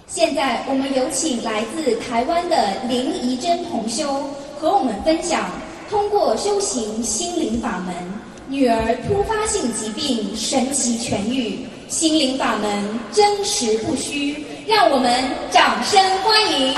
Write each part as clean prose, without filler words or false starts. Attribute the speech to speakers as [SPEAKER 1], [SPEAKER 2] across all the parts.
[SPEAKER 1] 现在我们有请来自台湾的林怡珍同修和我们分享，通过修行心灵法门，女儿突发性疾病神奇痊愈，心灵法门真实不虚，让我们掌声欢迎。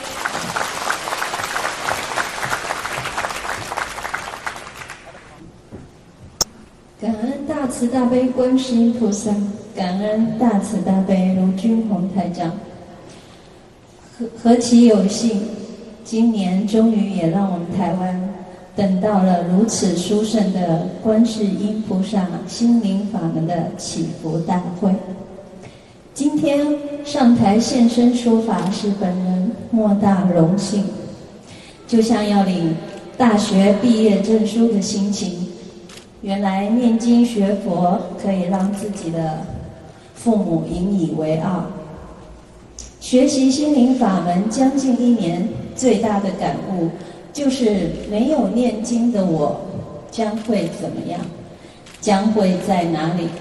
[SPEAKER 2] 感恩大慈大悲观世音菩萨，感恩大慈大悲卢军宏台长。何其有幸，今年终于也让我们台湾等到了如此殊胜的观世音菩萨心灵法门的祈福大会。今天上台现身说法是本人莫大荣幸，就像要领大学毕业证书的心情。原来念经学佛可以让自己的父母引以为傲。学习心灵法门将近1年，最大的感悟就是没有念经的我将会怎么样，将会在哪里。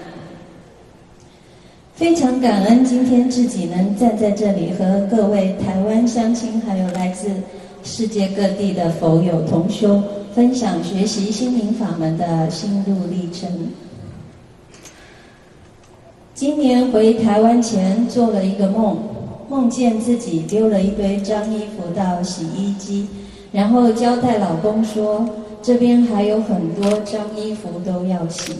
[SPEAKER 2] 非常感恩今天自己能站在这里和各位台湾乡亲还有来自世界各地的佛友同修分享学习心灵法门的心路历程。今年回台湾前做了一个梦，梦见自己丢了一堆脏衣服到洗衣机，然后交代老公说这边还有很多脏衣服都要洗。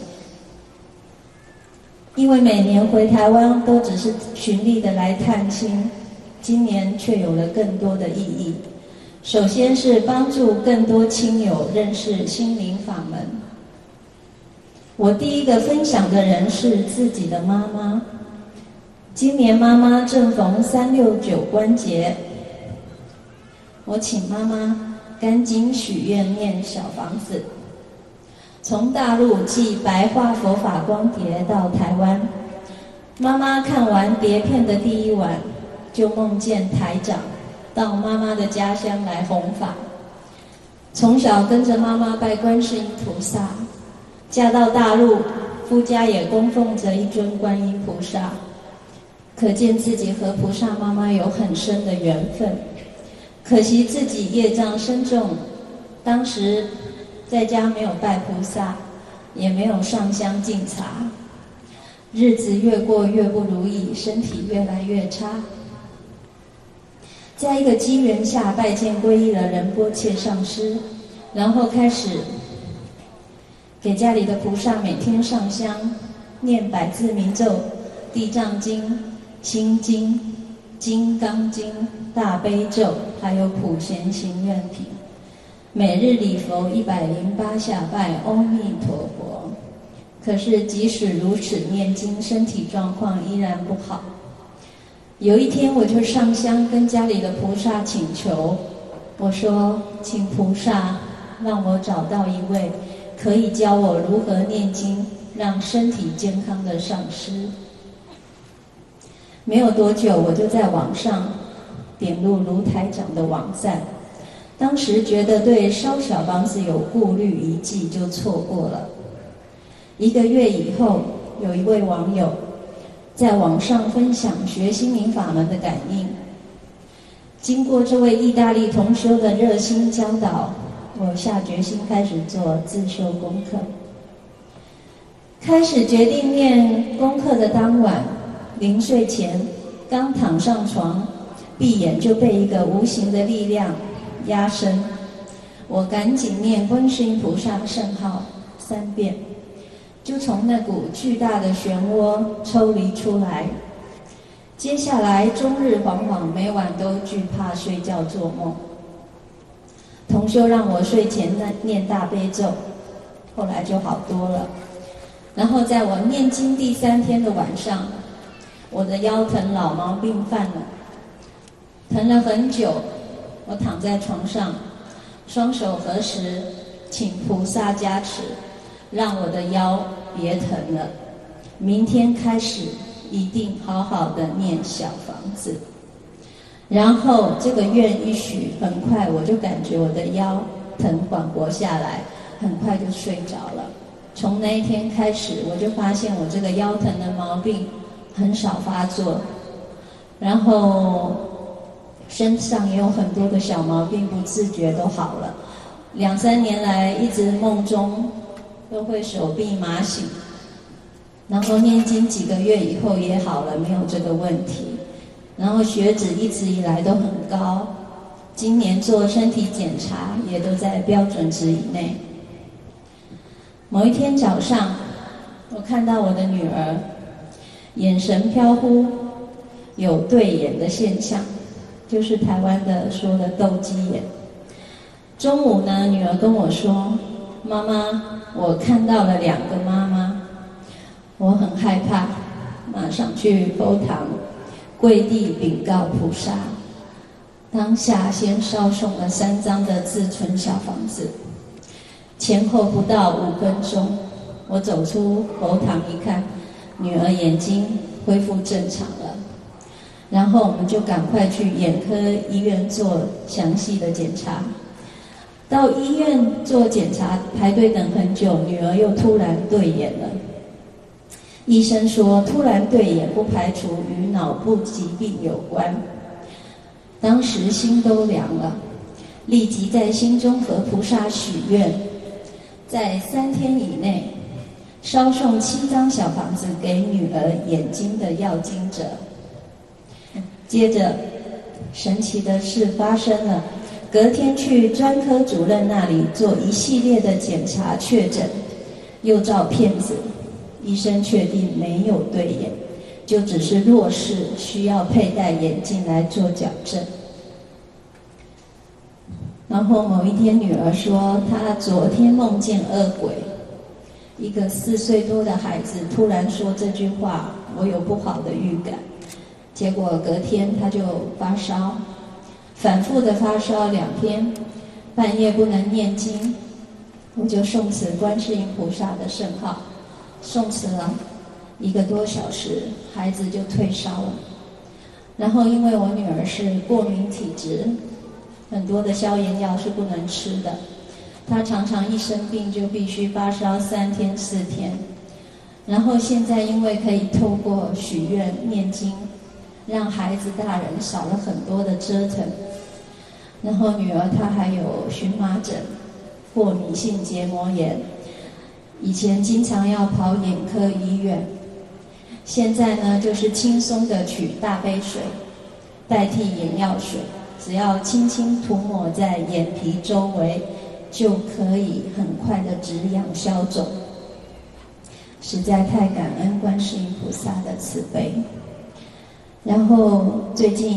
[SPEAKER 2] 因为每年回台湾都只是循例的来探亲，今年却有了更多的意义。首先是帮助更多亲友认识心灵法门。我第一个分享的人是自己的妈妈。今年妈妈正逢369关节，我请妈妈赶紧许愿念小房子。从大陆寄白话佛法光碟到台湾，妈妈看完碟片的第1晚，就梦见台长到妈妈的家乡来弘法。从小跟着妈妈拜观世音菩萨，嫁到大陆，夫家也供奉着一尊观音菩萨，可见自己和菩萨妈妈有很深的缘分。可惜自己业障深重，当时在家没有拜菩萨，也没有上香敬茶，日子越过越不如意，身体越来越差。在一个机缘下拜见皈依了仁波切上师，然后开始给家里的菩萨每天上香，念百字明咒、地藏经、心经、金刚经、大悲咒，还有普贤行愿品。每日礼佛108下拜阿弥陀佛。可是即使如此念经，身体状况依然不好。有一天我就上香跟家里的菩萨请求，我说请菩萨让我找到一位可以教我如何念经让身体健康的上师。没有多久我就在网上点入卢台长的网站，当时觉得对烧小房子有顾虑，一记就错过了。1个月以后，有一位网友在网上分享学心灵法门的感应。经过这位意大利同修的热心教导，我下决心开始做自修功课。开始决定念功课的当晚，临睡前刚躺上床，闭眼就被一个无形的力量压身。我赶紧念观世音菩萨圣号3遍，就从那股巨大的漩涡抽离出来。接下来终日惶惶，每晚都惧怕睡觉做梦。同修让我睡前念大悲咒，后来就好多了。然后在我念经第3天的晚上，我的腰疼老毛病犯了，疼了很久。我躺在床上，双手合十，请菩萨加持，让我的腰别疼了。明天开始一定好好的念小房子。然后这个愿一许，很快我就感觉我的腰疼缓和下来，很快就睡着了。从那一天开始，我就发现我这个腰疼的毛病很少发作。 然后身上也有很多的小毛病，不自觉都好了。2、3年来，一直梦中都会手臂麻醒，然后念经几个月以后也好了，没有这个问题。然后血脂一直以来都很高，今年做身体检查也都在标准值以内。某一天早上，我看到我的女儿眼神飘忽，有对眼的现象，就是台湾的说的斗鸡眼。中午呢，女儿跟我说：“妈妈，我看到了2个妈妈。”我很害怕，马上去佛堂跪地禀告菩萨。当下先烧送了3张的自存小房子，前后不到5分钟，我走出佛堂一看，女儿眼睛恢复正常了。然后我们就赶快去眼科医院做详细的检查。到医院做检查，排队等很久，女儿又突然对眼了。医生说，突然对眼不排除与脑部疾病有关。当时心都凉了，立即在心中和菩萨许愿，在3天以内烧送7张小房子给女儿眼睛的要经者。接着，神奇的事发生了。隔天去专科主任那里做一系列的检查确诊，又照片子，医生确定没有对眼，就只是弱视，需要佩戴眼镜来做矫正。然后某一天，女儿说她昨天梦见恶鬼，一个4岁多的孩子突然说这句话，我有不好的预感。结果隔天她就发烧。反复的发烧2天，半夜不能念经，我就诵持观世音菩萨的圣号，诵持了1个多小时，孩子就退烧了。然后因为我女儿是过敏体质，很多的消炎药是不能吃的，她常常一生病就必须发烧3天4天。然后现在因为可以透过许愿念经，让孩子大人少了很多的折腾。然后女儿她还有荨麻疹、过敏性结膜炎，以前经常要跑眼科医院，现在呢就是轻松的取大杯水代替眼药水，只要轻轻涂抹在眼皮周围，就可以很快的止痒消肿。实在太感恩观世音菩萨的慈悲。然后最近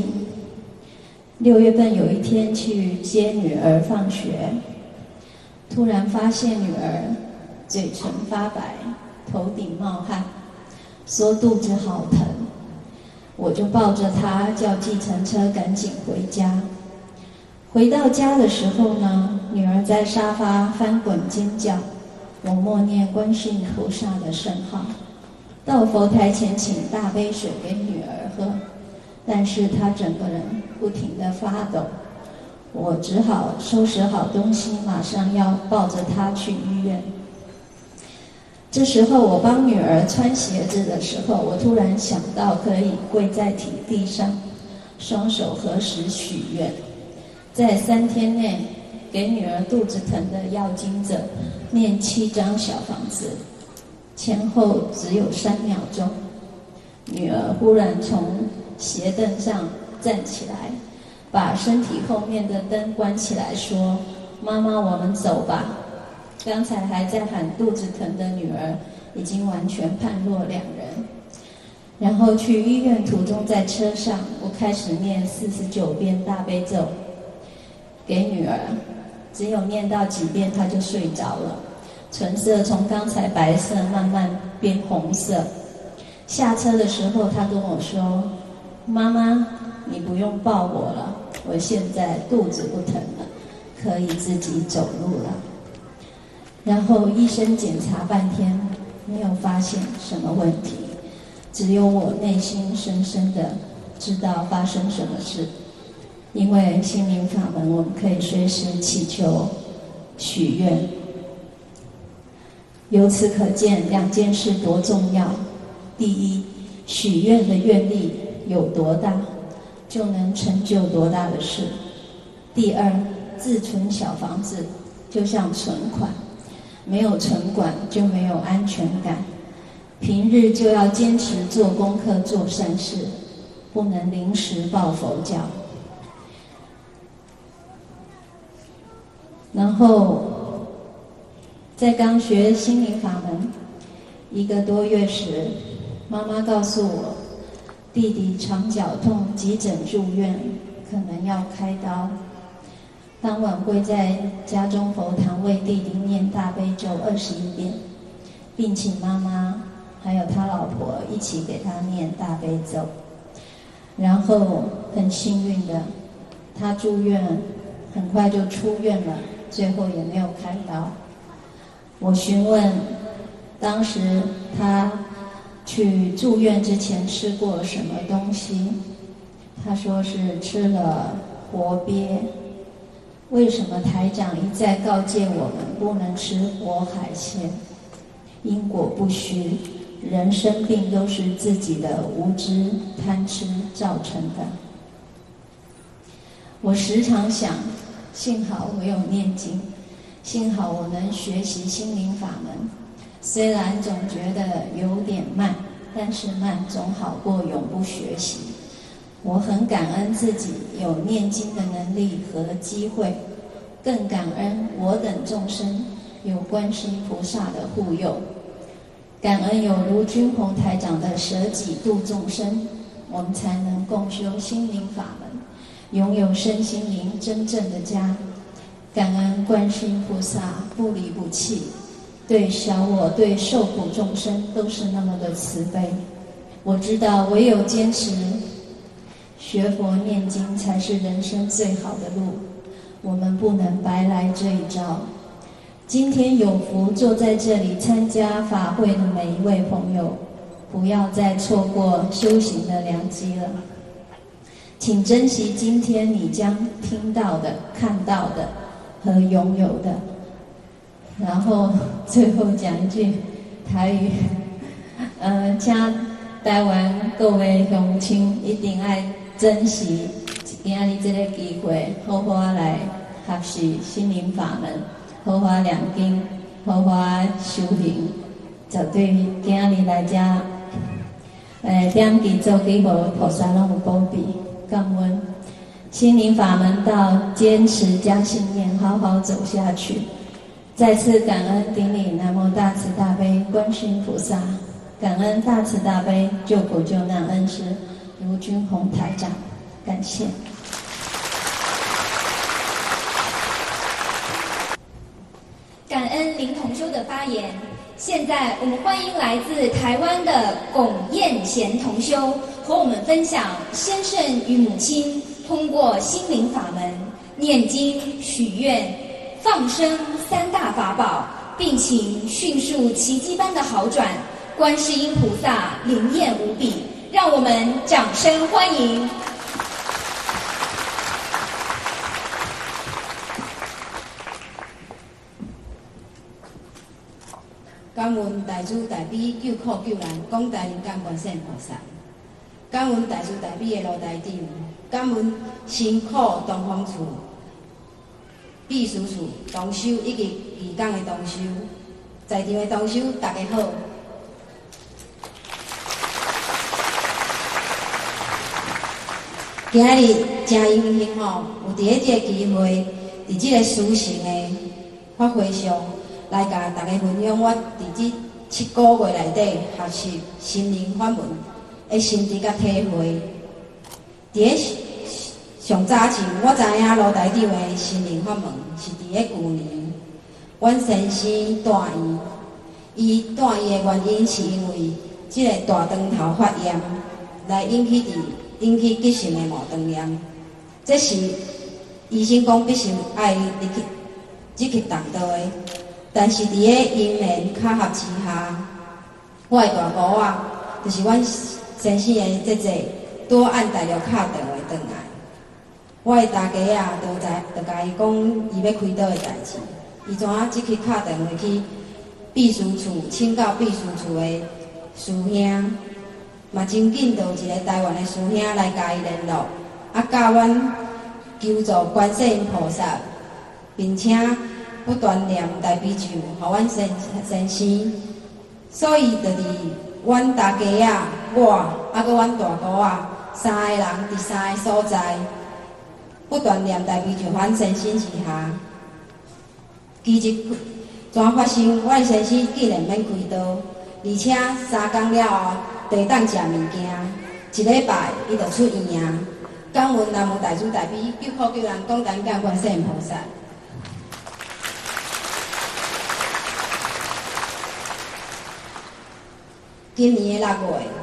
[SPEAKER 2] 6月份有一天去接女儿放学，突然发现女儿嘴唇发白，头顶冒汗，说肚子好疼，我就抱着她叫计程车赶紧回家。回到家的时候呢，女儿在沙发翻滚尖叫，我默念观世音菩萨的圣号，到佛台前请大杯水给女儿喝，但是她整个人不停地发抖，我只好收拾好东西，马上要抱着她去医院。这时候我帮女儿穿鞋子的时候，我突然想到可以跪在地上，双手合十许愿，在3天内给女儿肚子疼的要经者念7张小房子，前后只有3秒钟，女儿忽然从鞋凳上站起来，把身体后面的灯关起来，说：“妈妈，我们走吧。”刚才还在喊肚子疼的女儿，已经完全判若两人。然后去医院途中，在车上，我开始念49遍大悲咒给女儿，只有念到几遍，她就睡着了，唇色从刚才白色慢慢变红色。下车的时候，她跟我说：“妈妈，你不用抱我了，我现在肚子不疼了，可以自己走路了。”然后医生检查半天，没有发现什么问题，只有我内心深深的知道发生什么事。因为心灵法门，我们可以随时祈求、许愿。由此可见2件事多重要。第一，许愿的愿力有多大， 就能成就多大的事。第二，自存小房子就像存款，没有存款就没有安全感。平日就要坚持做功课、做善事，不能临时抱佛脚。然后，在刚学心灵法门1个多月时，妈妈告诉我，弟弟肠绞痛，急诊住院，可能要开刀。当晚会在家中佛堂为弟弟念大悲咒21遍，并请妈妈还有他老婆一起给他念大悲咒。然后很幸运的，他住院很快就出院了，最后也没有开刀。我询问当时他去住院之前吃过什么东西，他说是吃了活鳖。为什么台长一再告诫我们不能吃活海鲜？因果不虚，人生病都是自己的无知贪吃造成的。我时常想，幸好我有念经，幸好我能学习心灵法门，虽然总觉得有点慢，但是慢总好过永不学习。我很感恩自己有念经的能力和机会，更感恩我等众生有观世音菩萨的护佑，感恩有如君宏台长的舍己度众生，我们才能共修心灵法门，拥有身心灵真正的家。感恩观世音菩萨不离不弃，对小我对受苦众生都是那么的慈悲。我知道唯有坚持学佛念经才是人生最好的路，我们不能白来这一招。今天有福坐在这里参加法会的每一位朋友，不要再错过修行的良机了。请珍惜今天你将听到的、看到的和拥有的。然后最后讲一句台语，请台湾各位乡亲一定要珍惜今日这个机会，好好来学习心灵法门，好好念经，好好修行，绝对今日来这点祈做祈福，菩萨拢有保庇。感恩心灵法门道，坚持加信念，好好走下去。再次感恩顶礼南无大慈大悲观世音菩萨，感恩大慈大悲救苦救难恩师卢君宏台长，感谢。
[SPEAKER 1] 感恩林同修的发言。现在我们欢迎来自台湾的龚燕贤同修和我们分享先生与母亲通过心灵法门、念经、许愿、放生3大法宝，病情迅速奇迹般的好转，观世音菩萨灵验无比，让我们掌声欢迎。
[SPEAKER 3] 感恩大慈大悲救苦救难广大人间观世音菩萨，感恩大慈大悲的罗台长，感恩辛苦东方处秘书处同修以及义工的同修，在场的同修大家好。今日真荣幸吼，有伫咧这个机会，伫这个殊胜的法会上。来甲大家分享我伫这7个月内底学习心灵法门的心得甲体会。伫咧上早前，我知影罗台长的心灵法门是伫咧去年，阮先生住院，伊住院的原因是因为这个大肠头发炎，来引起急性的毛肠炎。这是医生讲必须爱入去动刀的。但是伫咧因缘巧合之下，我的大姑仔，就是阮先生的姐姐，拄按大陆敲电话转来，我的大家啊，就甲伊讲伊要开刀的代志，伊怎啊即去敲电话去秘书处，请教秘书处的师兄，嘛真紧就有一个台湾的师兄来甲伊联络， 教阮求助观世音菩萨，并且不断念大悲咒，互阮先生。所以就是阮大家啊，我还阁阮大姑啊，三个人伫三个所在，不断念大悲咒，阮先生之下，其实怎发生？阮先生竟然免开刀，而且3工了后，地当食物件，1礼拜伊就出院啊！感恩南无大慈大悲救苦救难广大灵感观世音菩萨。今年的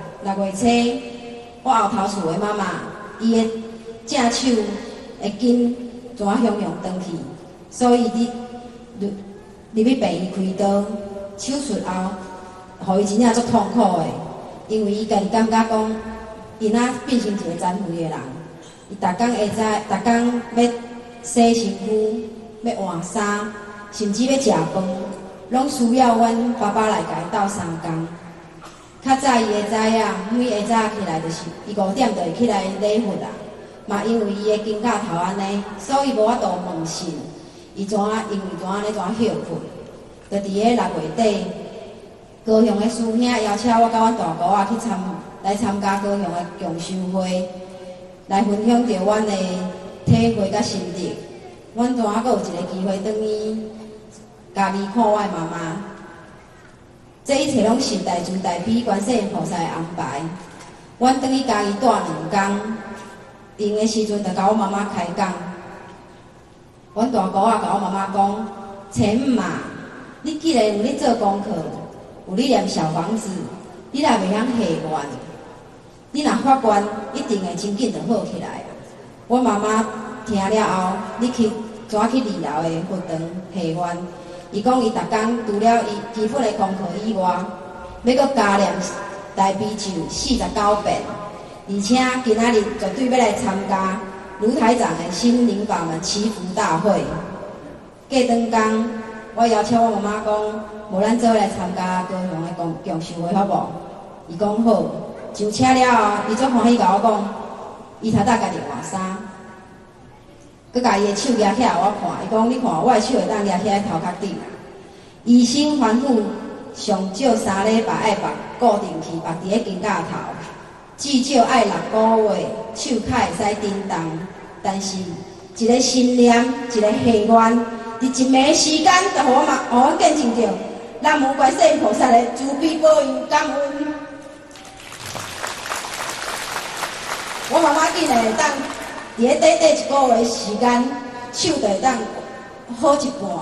[SPEAKER 3] 6月初，我后头厝的妈妈，伊的正手会紧怎向转去，所以入去病院开刀，手术后，予伊真正足痛苦的，因为伊家己感觉讲，伊若变成一个残废的人，伊逐工要洗身躯，要换衫，甚至要食饭，拢需要阮爸爸来甲伊斗3工。较早伊会知影，每下早起来就是伊5点就会起来礼佛啦。嘛因为伊的肩胛头安尼，所以无法度问神，伊因为怎休困，就伫个6月底，高雄的师兄邀请我甲阮大姑仔去参加高雄的共修会，来分享着阮的体会甲心得。阮怎还阁有一个机会转去家己看我的妈妈。这一切拢是大慈大悲观世音菩萨的安排。阮转去家己住2工，用的时阵就甲我妈妈开讲。阮大姑仔甲我妈妈讲：“青姆嘛，你既然有咧做功课，有咧念小房子，你若袂晓下愿，你若发愿，一定会真紧就好起来。”我妈妈听了后，你去去2楼的佛堂下愿。伊讲伊逐工除了伊基本的功课以外，要阁加念大悲咒49遍，而且今仔日绝对要来参加卢台长的心灵法门祈福大会。过顿工，我邀请我妈妈讲，无咱做来参加高雄的共修会好无？伊讲好。上车了后，伊足欢喜甲我讲，伊头搭家己换衫。佮家己的手举起来我看，伊讲你看我的手会当举起来头壳顶。医生吩咐上少3礼拜爱绑固定去，绑伫个肩胛头，至少爱6个月，手较会使震动。但是一个信念，一个下愿，伫一暝时间，就互阮见证着南无观世音菩萨的慈悲保佑，感恩。我妈妈竟然会当。伫个短1个月时间，手就会当好一半，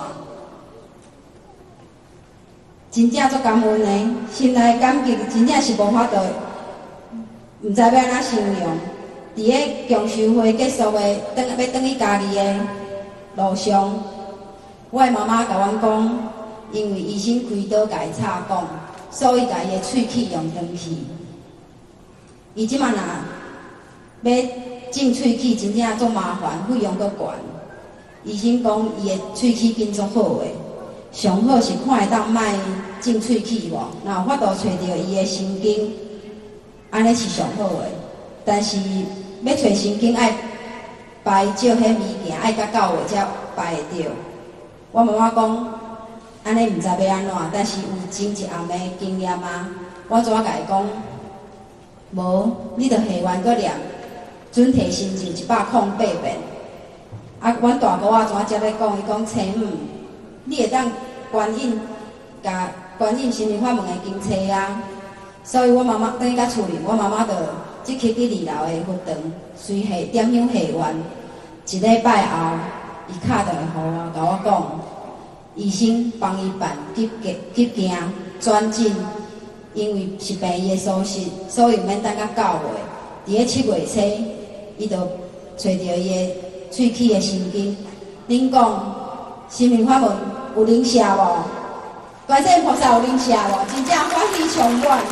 [SPEAKER 3] 真正足感恩的，心内感激真正是无法度，毋知要安怎形容。伫个共修会结束的，要转去家己的路上，我的妈妈甲阮讲，因为医生开刀甲伊插管，所以甲伊的喙齿用断去。伊即马若要种喙齿真正足麻烦，费用阁悬。医生讲伊的喙齿筋足好的，上好是看会当卖种喙齿无，若有法度找到伊的神经，安尼是上好的。但是要找神经爱排少迄物件，爱到9月才排会着。我妈妈讲，安尼毋知要安怎，但是有前一暗的经验啊。我怎甲伊讲？无，你着下愿阁念。准提心经108遍，阮大姑仔怎才要讲？伊讲青姆，你会当观音，甲观音心灵法门的经册啊。所以我妈妈等于甲厝里，我妈妈就即刻去2楼的佛堂，随下点香下愿。1礼拜后，伊敲电话互我，甲我讲，医生帮伊办急件转诊，因为是病医的疏失，所以毋免等到9月。伫个7月初。伊就找到伊的喙齿的神经。恁讲，心灵法门有灵效无？观世音菩萨有灵效无？真正欢喜充满。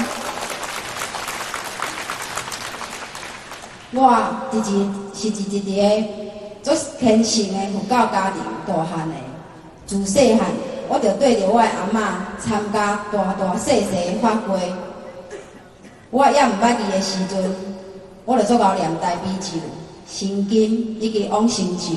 [SPEAKER 3] 我是一个足虔诚的佛教家庭大汉的，自细汉我就对着我的阿嬷参加大细的法会。我也毋捌记的时阵。我就做到念大悲咒神金以及往生咒。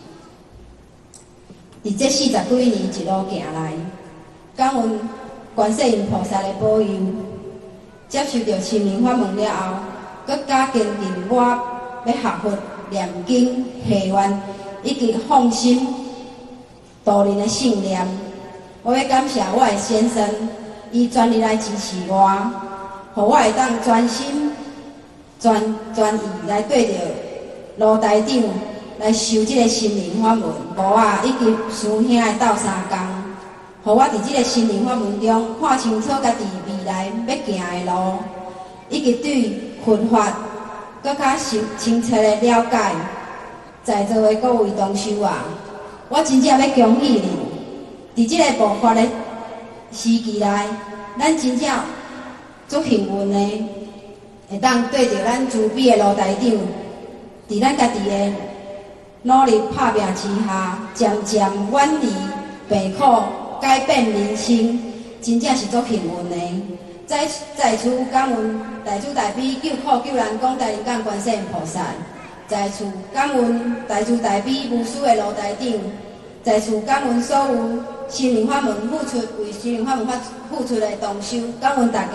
[SPEAKER 3] 伫这40几年一路行来，感恩观世音菩萨的保佑，接受到心灵法门了后，搁加坚定我要学佛、念经、许愿以及放心度人的信念。我要感谢我的先生，伊全力来支持我，互我会当专心、专意来对着炉台顶来修这个心灵法门。无啊，以及师兄的斗相共，互我伫这个心灵法门中看清楚家己未来要行的路，以及对佛法更较清澈的了解。在座的各位同修啊，我真正要恭喜你！伫这个爆发的时期内，咱真正足幸运的，会当对着咱慈悲的炉台顶，伫咱家己的努力拍拼之下，渐渐远离病苦，改变人生，真正是足幸运的。在此感恩大慈大悲救苦救难广大灵感观世音菩萨，在此感恩大慈大悲无私的炉台顶，在此感恩所有心灵法门为心灵法门付出的同修，感恩大家。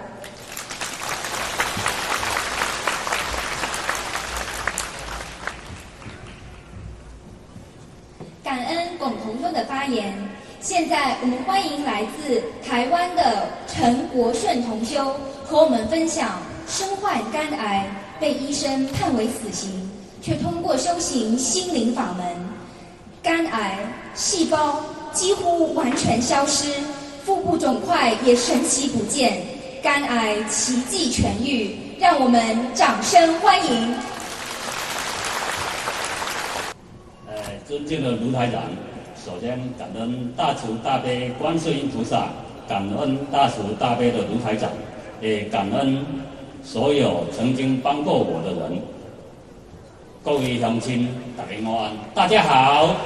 [SPEAKER 1] 感恩龚同修的发言。现在我们欢迎来自台湾的陈国顺同修和我们分享身患肝癌，被医生判为死刑，却通过修行心灵法门，肝癌细胞几乎完全消失，腹部肿块也神奇不见，肝癌奇迹痊愈，让我们掌声欢迎。
[SPEAKER 4] 尊敬的卢台长，首先感恩大慈大悲观世音菩萨，感恩大慈大悲的卢台长，也感恩所有曾经帮过我的人。各位乡亲，大家安，大家好。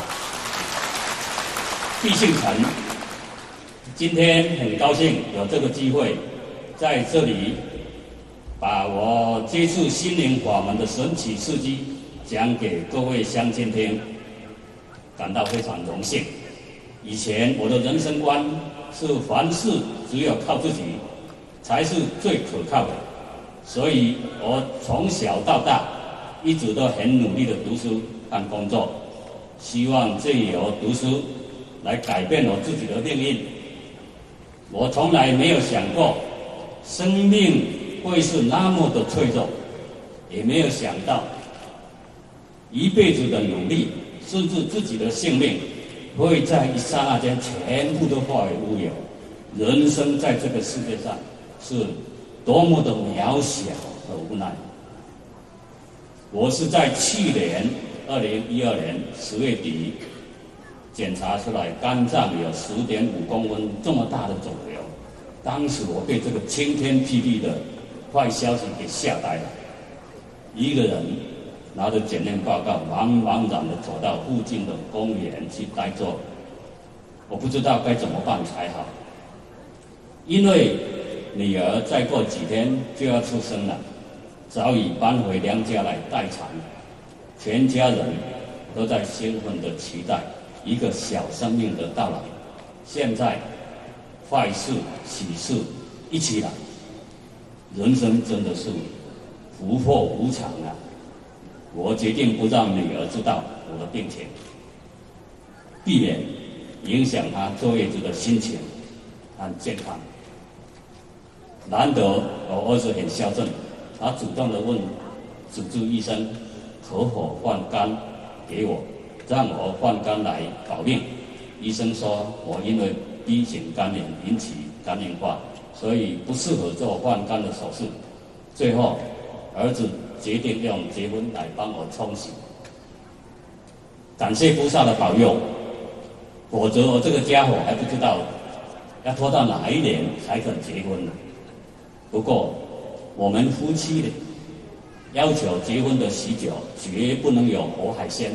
[SPEAKER 4] 毕姓陈，今天很高兴有这个机会在这里把我接触心灵法门的神奇事迹讲给各位乡亲听，感到非常荣幸。以前我的人生观是凡事只有靠自己才是最可靠的，所以我从小到大一直都很努力的读书和工作，希望借由读书来改变我自己的命运。我从来没有想过生命会是那么的脆弱，也没有想到一辈子的努力，甚至自己的性命，会在一刹那间全部都化为乌有。人生在这个世界上是多么的渺小和无奈。我是在去年2012年10月底检查出来肝脏有10.5公分这么大的肿瘤，当时我被这个晴天霹雳的坏消息给吓呆了。一个人拿着检验报告，茫茫然的走到附近的公园去呆坐，我不知道该怎么办才好。因为女儿再过几天就要出生了，早已搬回娘家来待产，全家人都在兴奋的期待一个小生命的到来。现在坏事喜事一起来，人生真的是福祸无常啊！我决定不让女儿知道我的病情，避免影响她坐月子的心情和健康。难得我儿子很孝顺，他主动的问主治医生可否换肝给我，让我换肝来保命。医生说我因为 B 型肝炎引起肝硬化，所以不适合做换肝的手术。最后儿子决定用结婚来帮我冲喜，感谢菩萨的保佑，否则我这个家伙还不知道要拖到哪一年才肯结婚呢。不过我们夫妻的要求结婚的喜酒绝不能有活海鲜，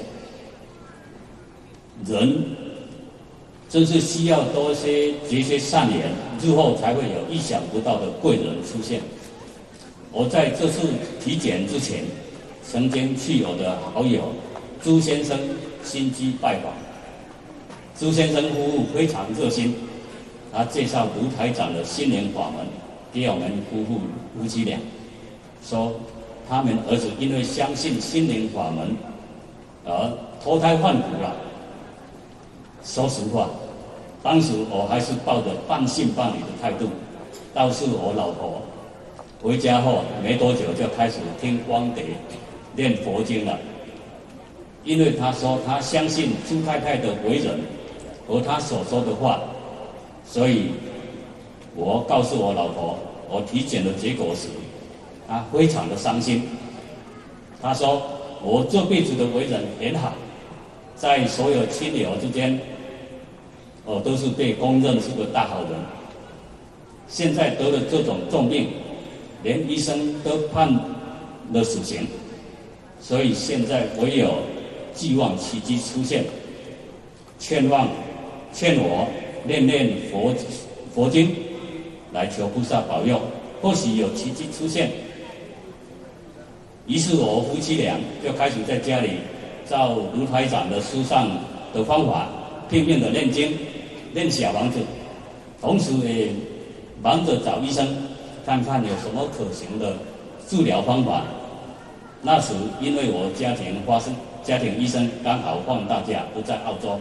[SPEAKER 4] 人真是需要多些结些善缘，日后才会有意想不到的贵人出现。我在这次体检之前曾经去我的好友朱先生心机拜访。朱先生夫妇非常热心，他介绍卢台长的心灵法门给我们夫妻俩，说他们儿子因为相信心灵法门而脱胎换骨了。说实话，当时我还是抱着半信半疑的态度，倒是我老婆回家后没多久就开始听光碟念佛经了，因为她说她相信朱太太的为人和她所说的话，所以我告诉我老婆我体检的结果时，她非常的伤心。她说我这辈子的为人很好，在所有亲友之间，我都是被公认是个大好人。现在得了这种重病，连医生都判了死刑，所以现在唯有寄望奇迹出现，劝我念佛经，来求菩萨保佑，或许有奇迹出现。于是我夫妻俩就开始在家里照卢台长的书上的方法，拼命的念经、念小房子，同时也忙着找医生，看看有什么可行的治疗方法。那时因为我家庭医生刚好放大假不在澳洲，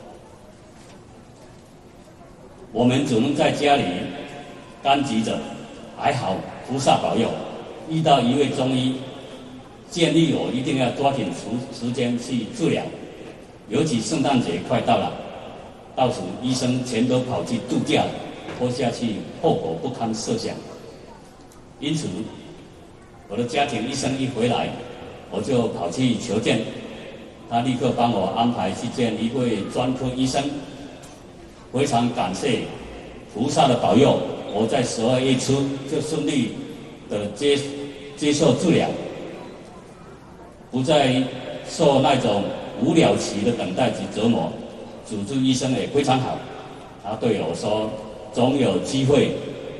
[SPEAKER 4] 我们只能在家里干急着。还好菩萨保佑，遇到一位中医建议我一定要抓紧时间去治疗，尤其圣诞节快到了，到时医生全都跑去度假了，拖下去后果不堪设想。因此我的家庭医生一回来，我就跑去求见，他立刻帮我安排去见一位专科医生。非常感谢菩萨的保佑，我在12月初就顺利的接受治疗，不再受那种无了期的等待及折磨。主治医生也非常好，他对我说总有机会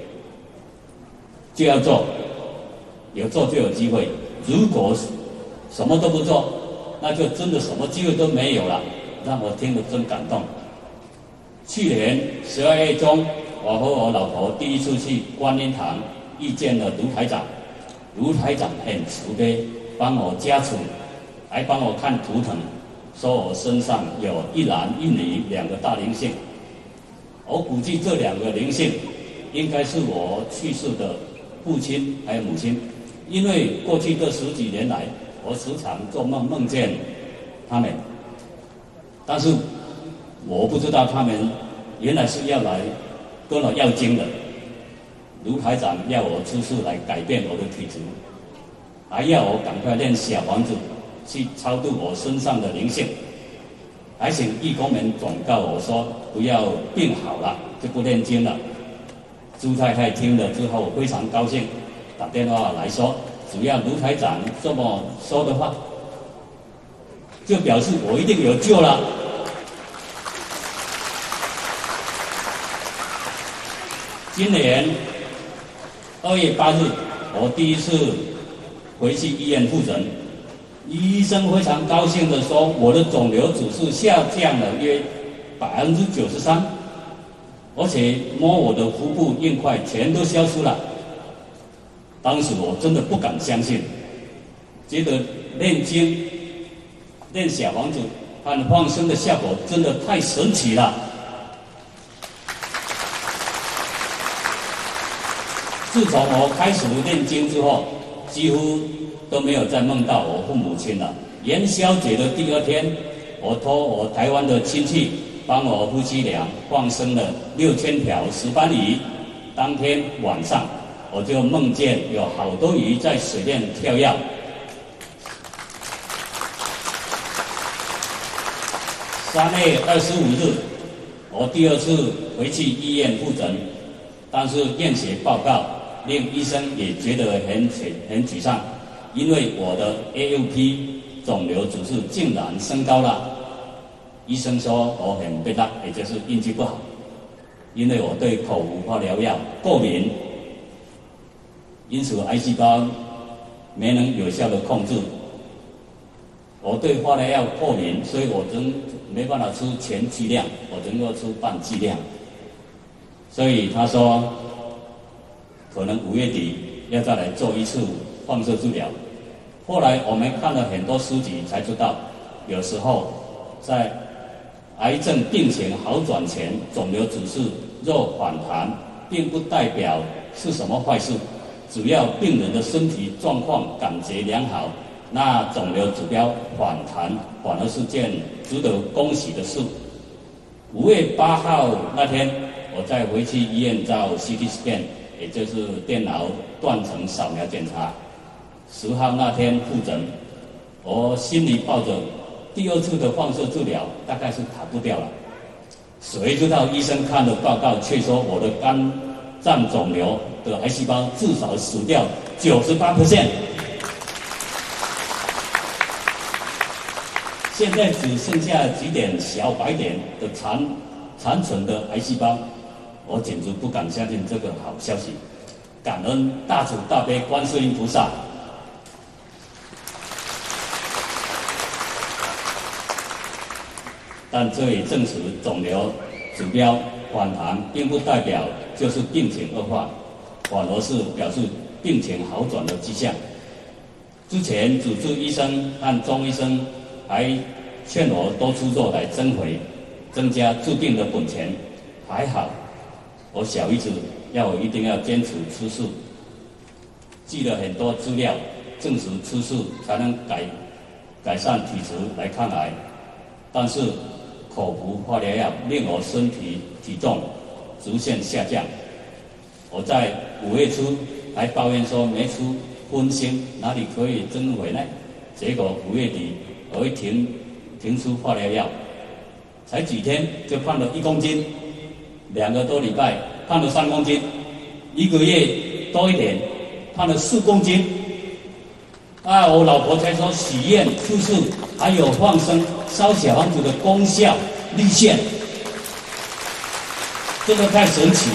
[SPEAKER 4] 就要做，有做就有机会，如果什么都不做，那就真的什么机会都没有了，让我听得真感动。去年12月中，我和我老婆第一次去观音堂遇见了卢台长。卢台长很慈悲，帮我加持，还帮我看图腾，说我身上有一男一女2个大灵性。我估计这2个灵性应该是我去世的父亲还有母亲，因为过去这10几年来，我时常做梦梦见他们，但是我不知道他们原来是要来跟我要经的。卢台长要我出世来改变我的体质，还要我赶快练小房子去超度我身上的灵性，还请义工们转告我说不要病好了就不念经了。朱太太听了之后非常高兴，打电话来说只要卢台长这么说的话，就表示我一定有救了。今年2月8日，我第一次回去医院复诊，医生非常高兴地说，我的肿瘤指数下降了约93%，而且摸我的腹部硬块全都消失了。当时我真的不敢相信，觉得念经、念小房子和放生的效果真的太神奇了。自从我开始念经之后，几乎都没有再梦到我父母亲了。元宵节的第2天，我托我台湾的亲戚帮我夫妻俩放生了6000条石斑鱼。当天晚上，我就梦见有好多鱼在水面跳跃。3月25日，我第2次回去医院复诊，但是验血报告令医生也觉得很沮丧，因为我的 ALP 肿瘤指数竟然升高了。医生说我很笨蛋，也就是运气不好，因为我对口服化疗药过敏，因此癌细胞没能有效的控制， 我对化疗药过敏，所以我没办法出全剂量，我只能够出半剂量。所以他说，可能5月底要再来做一次放射治疗。后来我们看了很多书籍，才知道，有时候在癌症病情好转前，肿瘤指数若反弹，并不代表是什么坏事，只要病人的身体状况感觉良好，那肿瘤指标反弹反而是件值得恭喜的事。5月8号那天，我再回去医院照 CT scan， 也就是电脑断层扫描检查。10号那天复诊，我心里抱着第2次的放射治疗大概是逃不掉了。谁知道医生看了报告，却说我的肝脏肿瘤的癌细胞至少死掉98%。现在只剩下几点小白点的残存的癌细胞，我简直不敢相信这个好消息。感恩大慈大悲观世音菩萨。但这也证实肿瘤指标反弹并不代表就是病情恶化，反而是表示病情好转的迹象。之前主治医生和中医生还劝我多出肉来增肥，增加治病的本钱。还好，我小姨子要我一定要坚持吃素，记了很多资料，证实吃素才能改善体质来抗癌。但是口服化疗药令我身体体重直线下降。我在5月初还抱怨说没出荤腥，哪里可以增肥呢？结果5月底我一停出化疗药，才几天就胖了1公斤，2个多礼拜胖了3公斤，1个月多一点胖了4公斤。我老婆才说许愿吃素还有放生烧小房子的功效立现，这个太神奇了。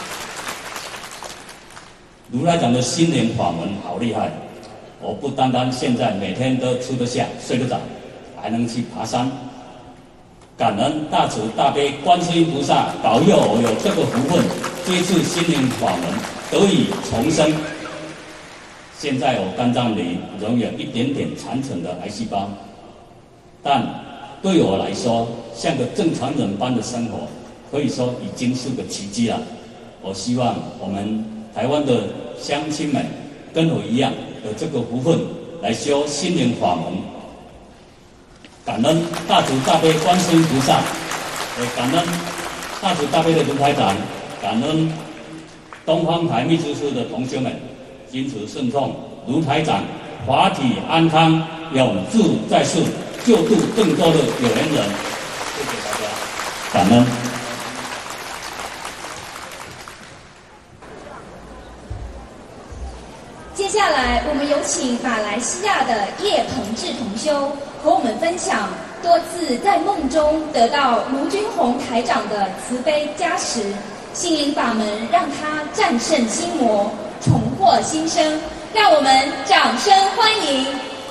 [SPEAKER 4] 如来讲的心灵法门好厉害，我不单单现在每天都吃得下睡得着，还能去爬山。感恩大慈大悲观世音菩萨保佑我有这个福分，接触心灵法门得以重生。现在我肝脏里仍有一点点残存的癌细胞，但对我来说，像个正常人般的生活，可以说已经是个奇迹了。我希望我们台湾的乡亲们跟我一样有这个福分来修心灵法门。感恩大慈大悲观世音菩萨，也感恩大慈大悲的卢台长，感恩东方台秘书处的同学们，因此顺从卢台长，法体安康，永驻在世，救度更多的有缘人。谢谢大家，感恩。
[SPEAKER 1] 接下来，我们有请马来西亚的叶鹏志同修和我们分享多次在梦中得到卢军宏台长的慈悲加持，心灵法门让他战胜心魔，重获新生。让我们掌声欢迎！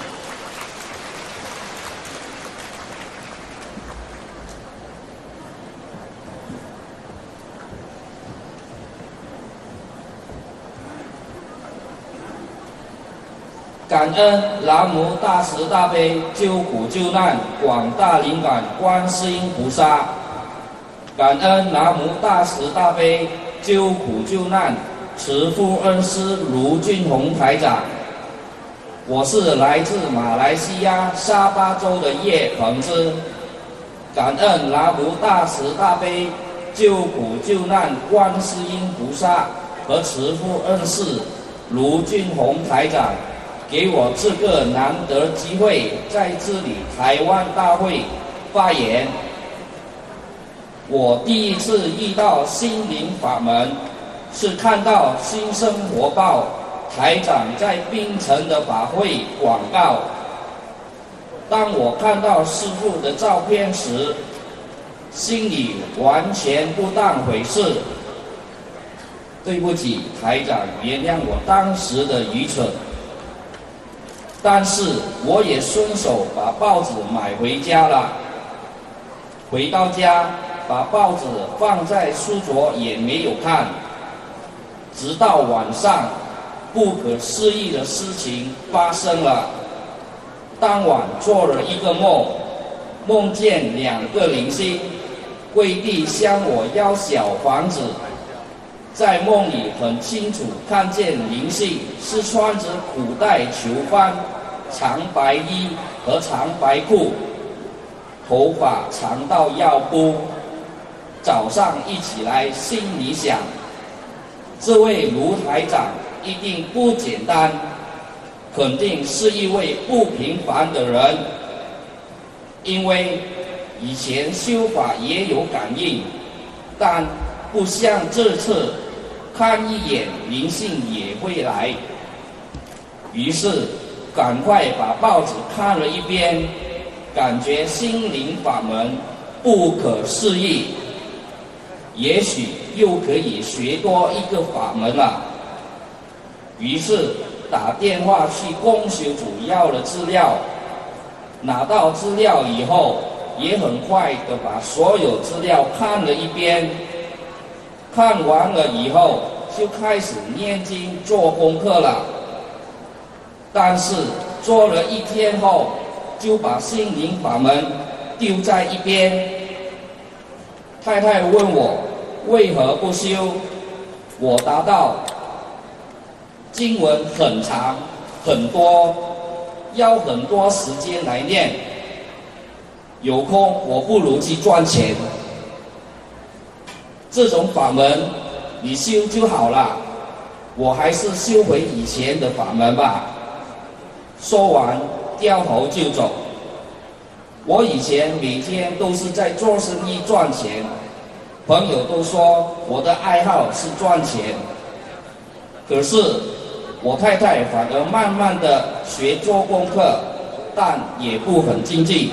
[SPEAKER 5] 感恩南无大慈大悲救苦救难广大灵感观世音菩萨，感恩南无大慈大悲救苦救难慈父恩师卢俊宏台长。我是来自马来西亚沙巴州的叶鹏之，感恩南无大慈大悲救苦救难观世音菩萨和慈父恩师卢俊宏台长，给我这个难得机会在这里台湾大会发言。我第一次遇到心灵法门，是看到新生活报台长在槟城的法会广告。当我看到师父的照片时，心里完全不当回事。对不起，台长，原谅我当时的愚蠢。 但是我也顺手把报纸买回家了。回到家，把报纸放在书桌也没有看，直到晚上，不可思议的事情发生了。当晚做了一个梦，梦见2个灵性跪地向我要小房子。在梦里很清楚看见灵性是穿着古代囚犯长白衣和长白裤，头发长到腰部。早上一起来，心里想，这位卢台长一定不简单，肯定是一位不平凡的人，因为以前修法也有感应，但不像这次看一眼灵性也会来。于是赶快把报纸看了一遍，感觉心灵法门不可思议，也许又可以学多一个法门了。于是打电话去公修组要了资料，拿到资料以后，也很快的把所有资料看了一遍。看完了以后，就开始念经做功课了。但是做了1天后，就把心灵法门丢在一边。太太问我为何不修，我答道：经文很长很多，要很多时间来念，有空我不如去赚钱。这种法门你修就好了，我还是修回以前的法门吧。说完掉头就走。我以前每天都是在做生意赚钱，朋友都说我的爱好是赚钱，可是我太太反而慢慢的学做功课，但也不很精进。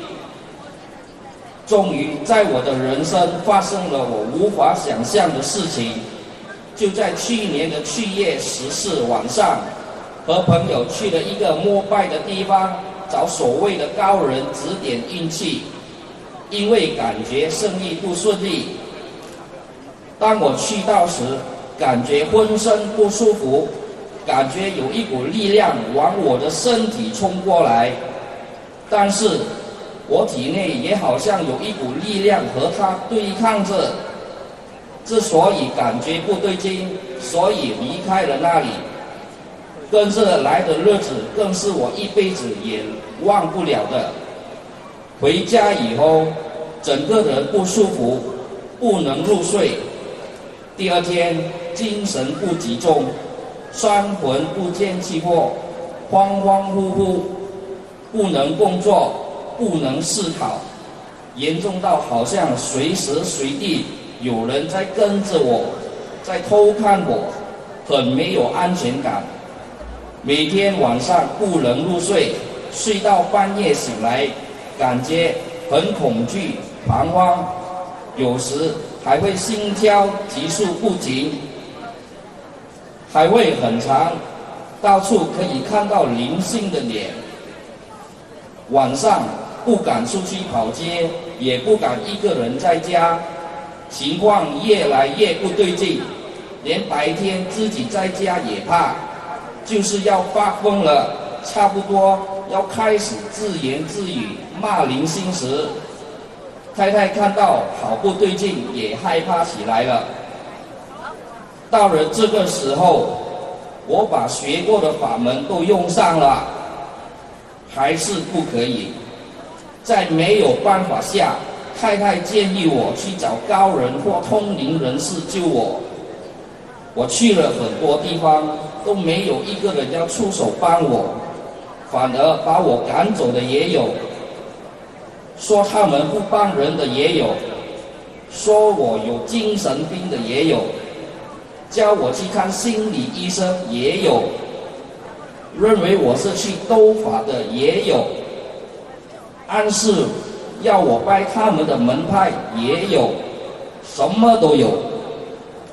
[SPEAKER 5] 终于在我的人生发生了我无法想象的事情，就在去年的7月14晚上，和朋友去了一个膜拜的地方，找所谓的高人指点运气。因为感觉生意不顺利，当我去到时，感觉浑身不舒服，感觉有一股力量往我的身体冲过来，但是我体内也好像有一股力量和它对抗着。之所以感觉不对劲，所以离开了那里。跟着来的日子更是我一辈子也忘不了的。回家以后，整个人不舒服，不能入睡。第2天精神不集中，三魂不见气魄，恍恍惚惚，不能工作，不能思考，严重到好像随时随地有人在跟着我，在偷看我，很没有安全感。每天晚上不能入睡，睡到半夜醒来，感觉很恐惧、彷徨，有时还会心跳急速不停，还会很长，到处可以看到灵性的脸。晚上不敢出去跑街，也不敢一个人在家，情况越来越不对劲，连白天自己在家也怕，就是要发疯了，差不多要开始自言自语骂灵性时，太太看到好不对劲，也害怕起来了。到了这个时候，我把学过的法门都用上了，还是不可以。在没有办法下，太太建议我去找高人或通灵人士救我。我去了很多地方，都没有一个人要出手帮我，反而把我赶走的也有，说他们不帮人的也有，说我有精神病的也有，叫我去看心理医生也有，认为我是去斗法的也有，暗示要我拜他们的门派也有，什么都有。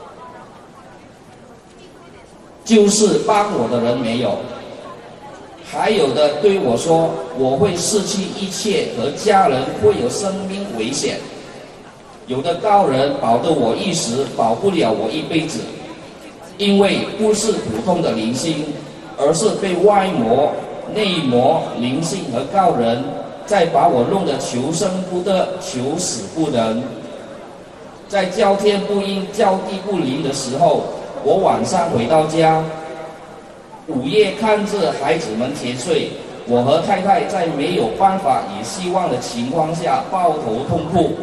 [SPEAKER 5] 就是帮我的人没有。 还有的对我说，我会失去一切和家人会有生命危险。有的高人保得我一时，保不了我一辈子，因为不是普通的灵性，而是被外魔、内魔、灵性和高人再把我弄得求生不得，求死不能。在叫天不应，叫地不灵的时候，我晚上回到家，午夜看着孩子们甜睡，我和太太在没有办法也希望的情况下抱头痛哭。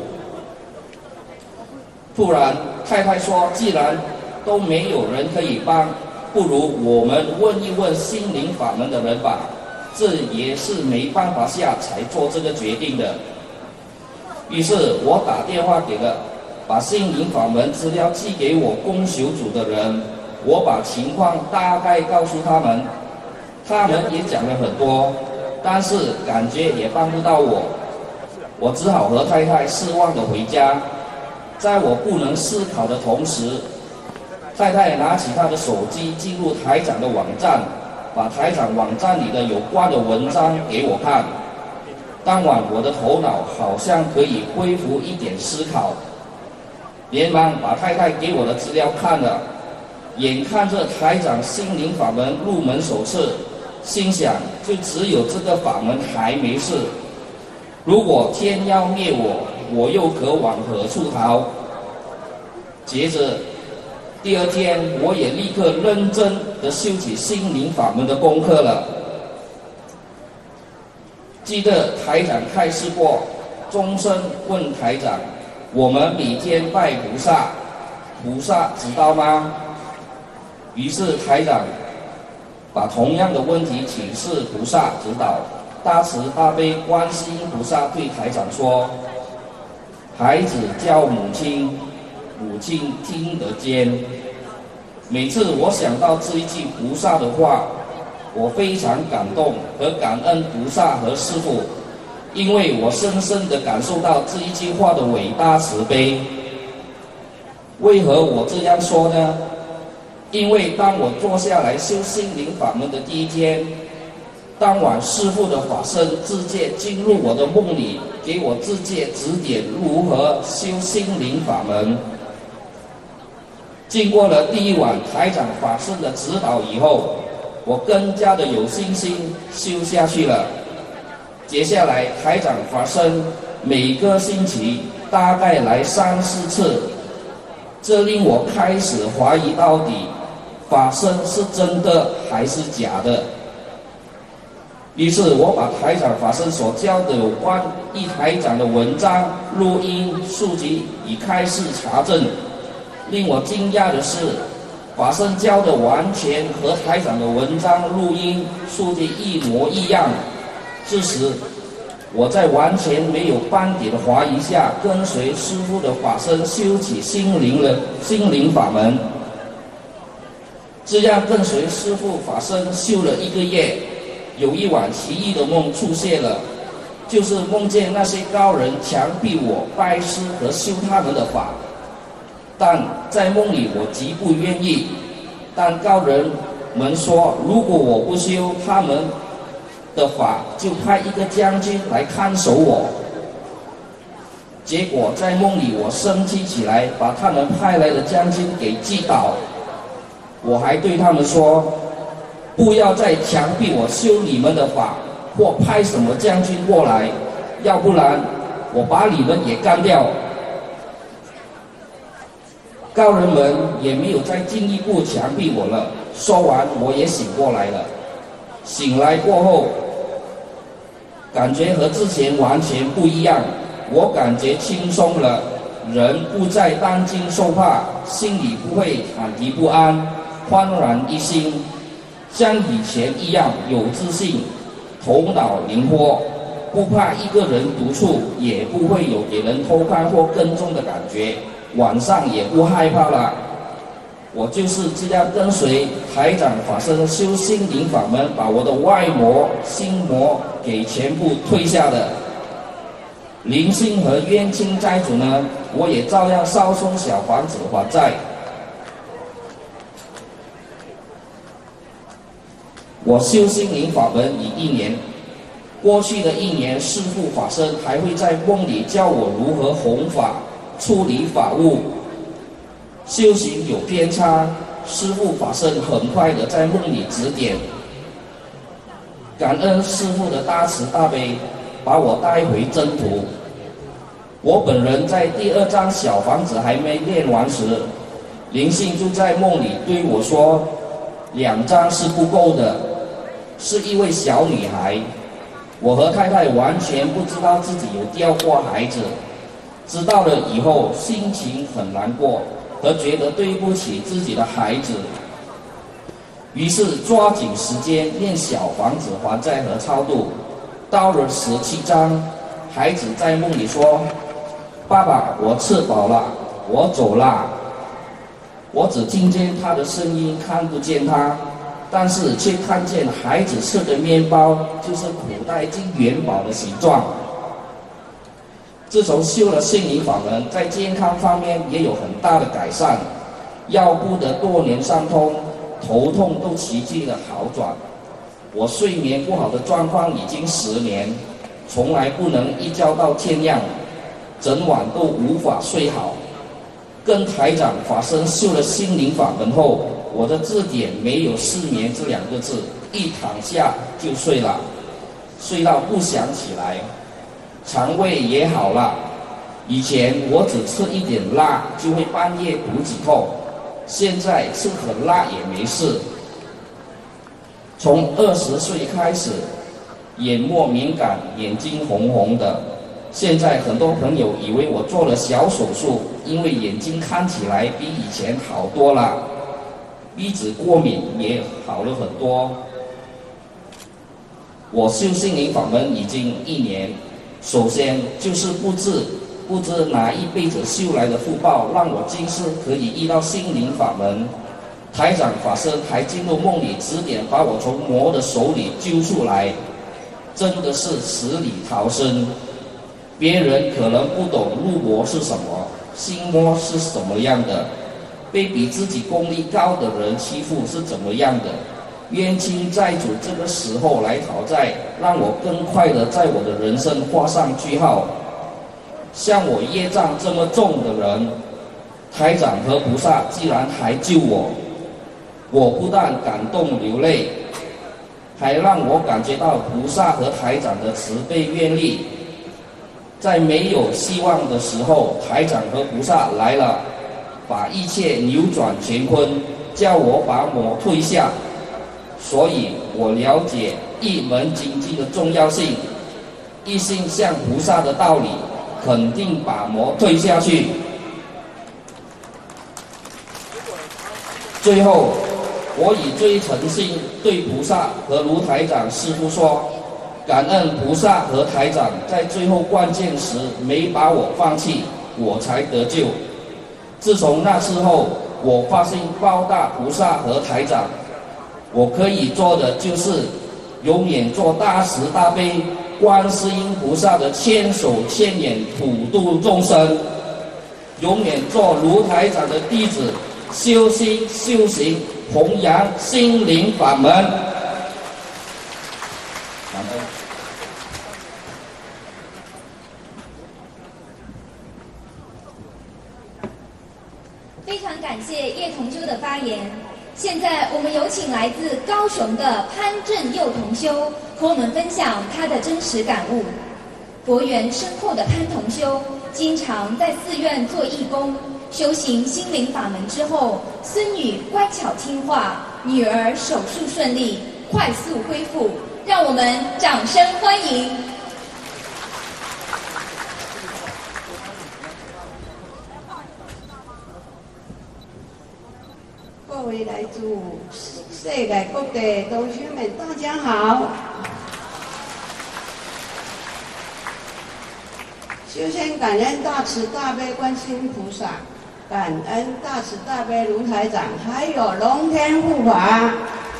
[SPEAKER 5] 突然太太说，既然都没有人可以帮，不如我们问一问心灵法门的人吧。这也是没办法下才做这个决定的。于是我打电话给了把心灵法门资料寄给我供修组的人，我把情况大概告诉他们，他们也讲了很多，但是感觉也帮不到我，我只好和太太失望的回家。在我不能思考的同时，太太拿起她的手机进入台长的网站，把台长网站里的有关的文章给我看。当晚我的头脑好像可以恢复一点思考，连忙把太太给我的资料看了，眼看着台长心灵法门入门手册，心想就只有这个法门还没事，如果天要灭我，我又可往何处逃？接着第二天，我也立刻认真地修起心灵法门的功课了。记得台长开示过，众生问台长，我们每天拜菩萨，菩萨知道吗？于是台长把同样的问题请示菩萨指导。大慈大悲观世音菩萨对台长说，孩子叫母亲，母亲听得见。每次我想到这一句菩萨的话，我非常感动和感恩菩萨和师父，因为我深深地感受到这一句话的伟大慈悲。为何我这样说呢？因为当我坐下来修心灵法门的第一天，当晚师父的法身自介进入我的梦里，给我自介指点如何修心灵法门。经过了第一晚台长法身的指导以后，我更加的有信心修下去了。接下来台长法身每个星期大概来3、4次，这令我开始怀疑到底法身是真的还是假的。于是我把台长法身所教的有关一台长的文章、录音、书籍已开始查证。令我惊讶的是，法身教的完全和台长的文章、录音、书籍一模一样。这时我在完全没有半点的怀疑下，跟随师父的法身修起心灵法门。这样跟随师父法身修了1个月，有一晚奇异的梦出现了，就是梦见那些高人强逼我拜师和修他们的法，但在梦里我极不愿意，但高人们说，如果我不修他们的法，就派一个将军来看守我。结果在梦里我生气起来，把他们派来的将军给击倒。我还对他们说，不要再强逼我修你们的法，或派什么将军过来，要不然我把你们也干掉。高人们也没有再进一步强逼我了。说完我也醒过来了。醒来过后，感觉和之前完全不一样，我感觉轻松了，人不再担惊受怕，心里不会忐忑不安，焕然一新，像以前一样有自信，头脑灵活，不怕一个人独处，也不会有给人偷看或跟踪的感觉，晚上也不害怕了。我就是这样跟随台长法身修心灵法门，把我的外魔、心魔给全部退下的。灵性和冤亲债主呢，我也照样烧送小房子还债。 我修心灵法门已1年，过去的1年，师父法身还会在梦里教我如何弘法、处理法务。修行有偏差，师父法身很快的在梦里指点。感恩师父的大慈大悲，把我带回真途。我本人在第2张小房子还没练完时，灵性就在梦里对我说，2张是不够的，是一位小女孩。我和太太完全不知道自己有掉过孩子，知道了以后心情很难过，和觉得对不起自己的孩子。于是抓紧时间念小房子还债和超度。到了17章，孩子在梦里说：“爸爸，我吃饱了，我走啦。”我只听见他的声音，看不见他，但是却看见孩子吃的面包就是古代金元宝的形状。自从修了心灵法门，在健康方面也有很大的改善，腰部的多年伤痛、头痛都奇迹的好转。我睡眠不好的状况已经10年，从来不能一觉到天亮，整晚都无法睡好。跟台长法身修了心灵法门后，我的字典没有失眠这2个字，一躺下就睡了，睡到不想起来。肠胃也好了，以前我只吃一点辣就会半夜肚子痛，现在吃很辣也没事。从20岁开始，眼膜敏感，眼睛红红的。现在很多朋友以为我做了小手术，因为眼睛看起来比以前好多了。鼻子过敏也好了很多。我修心灵法门已经1年，首先就是不知哪一辈子修来的福报，让我今世可以遇到心灵法门。台长法身还进入梦里指点，把我从魔的手里救出来，真的是死里逃生。别人可能不懂入魔是什么，心魔是什么样的，被比自己功力高的人欺负是怎么样的。冤亲债主这个时候来讨债，让我更快的在我的人生画上句号。像我业障这么重的人，台长和菩萨既然还救我，我不但感动流泪，还让我感觉到菩萨和台长的慈悲愿力。在没有希望的时候，台长和菩萨来了，把一切扭转乾坤，叫我把魔退下。所以我了解一门精进的重要性，一心向菩萨的道理，肯定把魔退下去。最后，我以最诚心对菩萨和卢台长师父说，感恩菩萨和台长在最后关键时没把我放弃，我才得救。自从那次后，我发心报答菩萨和台长，我可以做的就是永远做大慈大悲观世音菩萨的千手千眼普度众生，永远做卢台长的弟子，修心修行，弘扬心灵法门。感恩。
[SPEAKER 1] 非常感谢叶同修的发言。现在我们有请来自高雄的潘正佑同修和我们分享他的真实感悟。佛缘深厚的潘同修，经常在寺院做义工，修行心灵法门之后，孙女乖巧听话，女儿手术顺利，快速恢复，让我们掌声欢迎。
[SPEAKER 6] 各位来自世界各地的同学们，大家好！首先感恩大慈大悲观世音菩萨，感恩大慈大悲卢台长，还有龙天护法。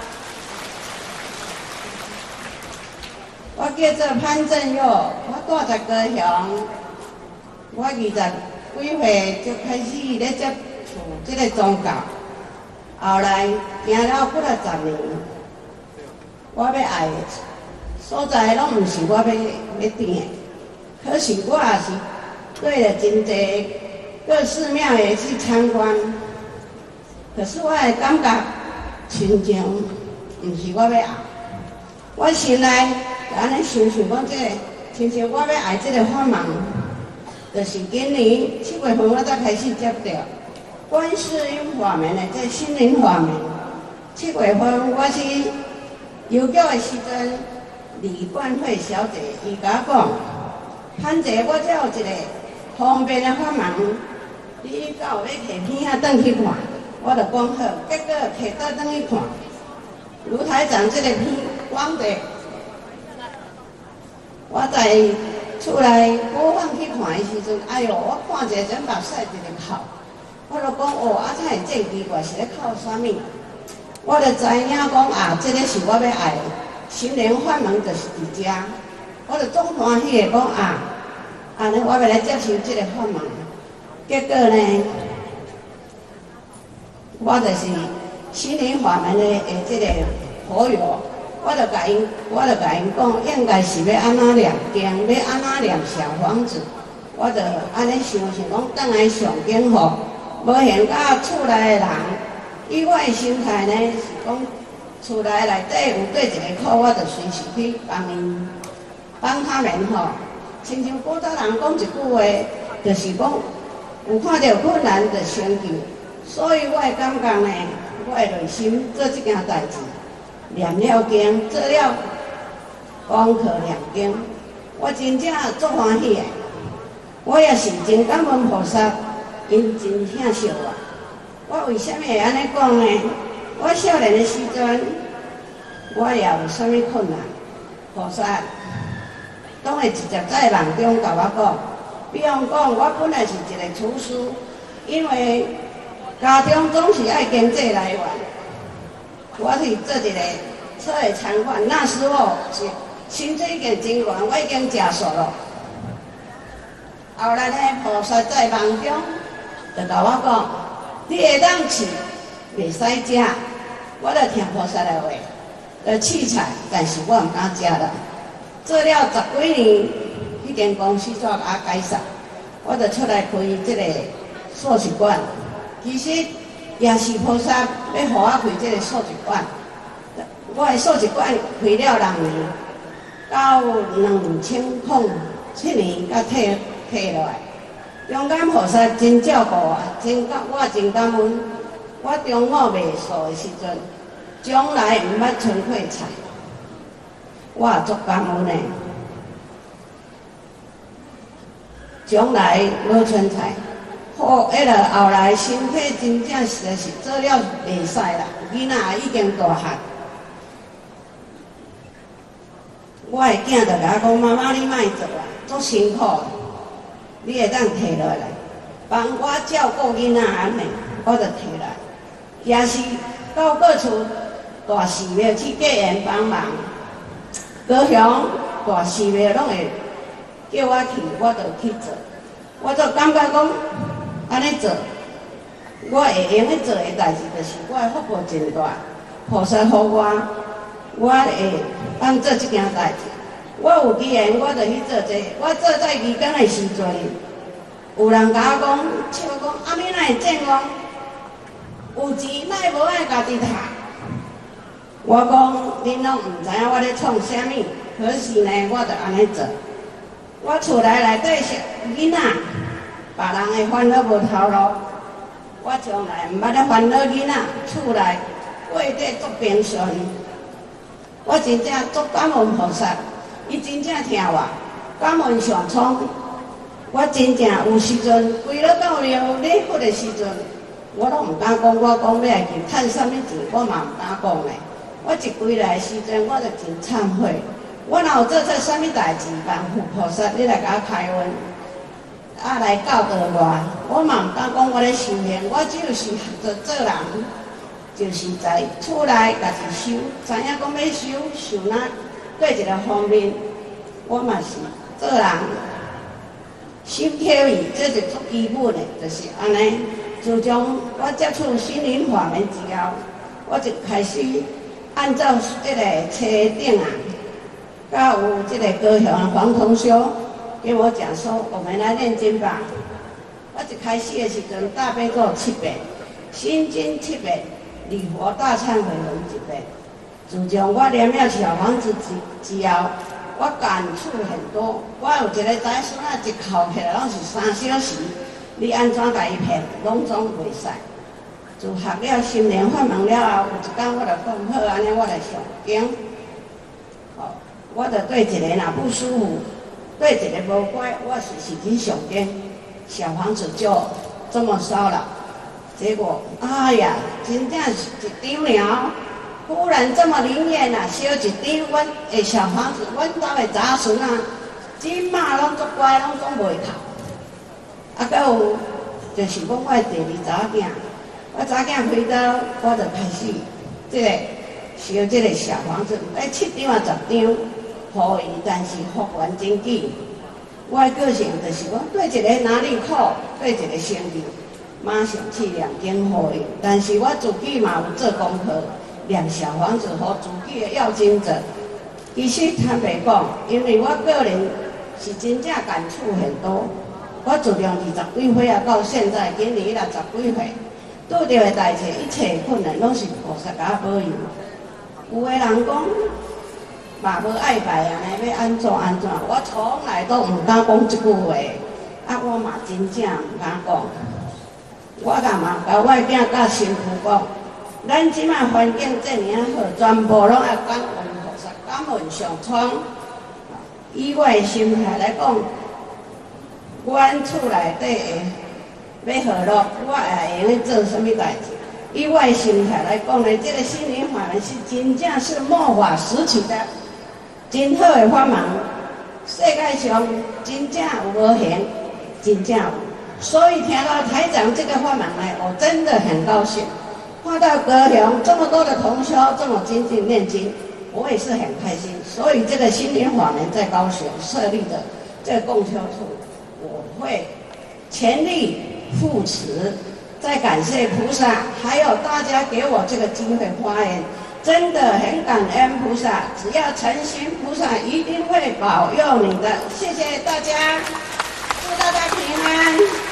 [SPEAKER 6] 我叫做潘正佑，我住在高雄，我20几岁就开始咧接触这个宗教。后来行了几了10年， 我要爱的所在，拢毋是我要定的。可是我也是对了真侪各寺庙的去参观，可是我的感觉亲像毋是我要爱。我心内安尼想想讲，亲像我要爱这个法门，就是今年7月份我才开始接到观世音法门的这心灵法门。7月份我去邮局的时阵，李冠慧小姐伊甲我讲，潘姐，我这有一个方便的法门，你到要摕片仔转去看，我就讲好，结果摕倒转去看，卢台长这个片光的，我在厝内播放去看的时阵，哎哟，我看一个人目屎一直哭，我就讲哦，啊，才会真奇怪，是咧哭啥物？我就知影讲啊，这个是我要爱的心灵法门，就是伫遮。我就总欢喜的讲啊，安尼我要来接受这个法门。结果呢，我就是心灵法门的这个好友，我就甲因讲，应该是要安怎念经，要安怎念小房子。我就安尼想讲，转来上经吼，无闲到厝内的人。以我的心态呢，是讲厝内底有对一个苦，我就随时去帮他们吼。亲像古早人讲一句话，就是讲有看到困难就先救。所以我的感觉呢，我的内心做这件代志，念了经，做了功课念经，我真正足欢喜的。我也是真感恩菩萨，因真疼惜我。我为什么会安尼讲呢？我少年的时阵，我也有啥物困难，菩萨拢会直接在梦中甲我讲。比方讲，我本来是一个厨师，因为家中总是爱经济来源，我去做一个做的餐馆。那时候是薪水已经真悬，我已经食熟了。后来呢，菩萨在梦中就甲我讲。你会当饲，袂使食。我就听菩萨的话，就饲菜，但是我毋敢食啦。做了10几年，迄间公司煞甲解散，我就出来开这个素食馆。其实也是菩萨要互我开这个素食馆。我的素食馆开了6年，到2007年才退落来。中间菩萨真照顾我，我真感恩。我中午卖素的时阵，将来毋捌剩过菜，我也足感恩的。将来无剩菜，好，迄个后来身体真正实在是做了袂使啦，囡仔已经大汉。我的囝就甲我讲：妈妈，你莫做啦，足辛苦。你会当摕落来，帮我照顾囡仔安尼，我就摕来。也是到各处大寺庙去结缘帮忙，高雄大寺庙拢会叫我去，我就去做。我就感觉讲安尼做，我会用去做的代志，就是我的福报真大，菩萨予我会当做这件代志。我有机缘，我就去做这个。我做在义工的时阵，有人甲我讲，笑讲，啊，你哪会这样？有钱，哪会无爱家己读？我讲，恁拢毋知影我咧创啥物，可是呢，我就安尼做。我厝内底是囡仔，别人的烦恼无头路，我从来毋捌咧烦恼囡仔，厝内过得足平顺。我真正足感恩菩萨。伊真正听我，感恩上苍。我真正有时阵规了到了礼佛的时阵，我拢毋敢讲，我讲要来去趁啥物钱，我嘛毋敢讲嘞。我一归来的时阵，我就真忏悔。我若有做错啥物代志，万福菩萨你来甲我开恩，来教导我嘛毋敢讲我咧修行，我只有是做人，就是在厝内家己修，知影讲要修哪。对一个方面，我嘛是做人守口义，这是足基本的，就是安尼。自从我接触心灵法门之后，我就开始按照这个车顶啊，甲有这个高雄的黄同修跟我讲说，我们来念经吧。我一开始的时阵，大悲咒7遍，心经7遍，礼佛大忏悔文1遍。自从我念了小房子之后，我感触很多。我有一个仔孙仔一哭起来拢是3小时，你安怎甲伊骗，拢总袂使。自学了心灵法门了后，有一天我就讲好，安尼我来上经。我就对一个若不舒服，对一个无乖，我是去上经，小房子就这么烧了。结果，哎呀，真正是一张了。忽然这么灵验啊，烧一张，阮的小房子，阮家的查孙啊，即马拢足乖，拢总袂哭。啊，搁有就是讲我的第2查囝，我查囝回到，我就开始这个烧这个小房子，7张啊10张，互伊，但是福缘真紧。我的个性就是讲，对一个哪里苦，对一个生气，马上去念经互伊。但是我自己嘛有做功课。念小房子和自己的要经者，其实坦白讲，因为我个人是真正感触很多。我自从20几岁啊到现在，今年60几岁，拄到的代志，一切困难拢是菩萨甲我保佑。有的人讲，嘛无爱拜啊，要安怎安怎，我从来都唔敢讲这句话。啊，我嘛真正唔敢讲。我干嘛甲我囝甲媳妇讲？咱即马环境这么好，全部拢要感恩菩萨，感恩上苍。以我的心态来讲，阮厝内底要和乐，我也会用做什么代志？以我的心态来讲呢，这个心灵法门是真正是末法时期的真好的法门。世界上真正有无行，真正有。所以听到台长这个法门呢，我真的很高兴。看到高雄这么多的同修这么精进念经，我也是很开心。所以这个心灵法门在高雄设立的这个共修处，我会全力扶持。再感谢菩萨，还有大家给我这个机会发言，真的很感恩菩萨。只要诚心，菩萨一定会保佑你的。谢谢大家，祝大家平安。